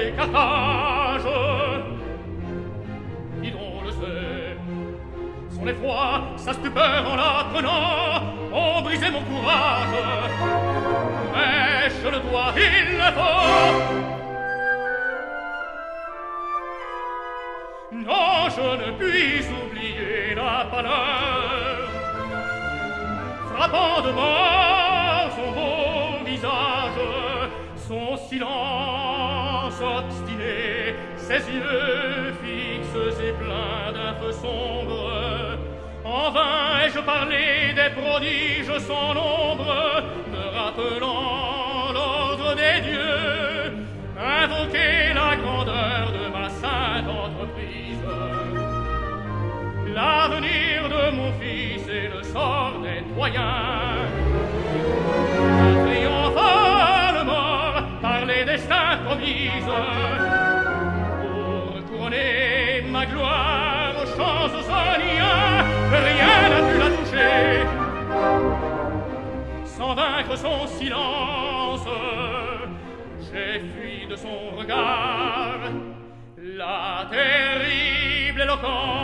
et Carthage. Qui donc le sait? Son effroi, sa stupeur en l'apprenant ont brisé mon courage. Mais je le dois, il le faut. Non, je ne puis oublier la pâleur frappant de mort son beau visage, son silence obstiné, ses yeux fixes et pleins d'un feu sombre. En vain ai-je parlé des prodiges sans nombre, me rappelant l'ordre des dieux, invoquer la grandeur de ma sainte entreprise. L'avenir de mon fils et le sort des doyens. Un triomphal mort par les destins promises. Pour couronner ma gloire aux chansonniers, rien n'a pu la toucher. Sans vaincre son silence, j'ai fui de son regard la terrible éloquence